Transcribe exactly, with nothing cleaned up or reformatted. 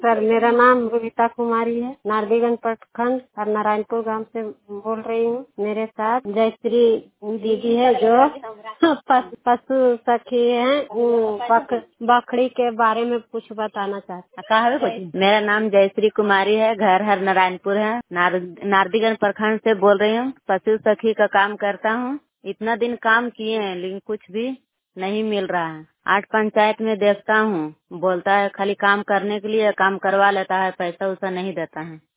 Sir मेरा नाम बबीता कुमारी है। नारदीगंज प्रखंड और नारायणपुर गांव से बोल रही हूँ। मेरे साथ जयश्री दीदी है जो पस, पशु सखी है। वो बक, बकरी के बारे में कुछ बताना चाहती कहा है कुछ। मेरा नाम जयश्री कुमारी है। घर हर नारायणपुर है। नार, नारदीगंज प्रखंड से बोल रही हूँ। पशु सखी का काम करता हूँ। इतना दिन काम किए हैं लेकिन कुछ भी नहीं मिल रहा है। आठ पंचायत में देखता हूँ, बोलता है खाली काम करने के लिए काम करवा लेता है, पैसा वैसा नहीं देता है।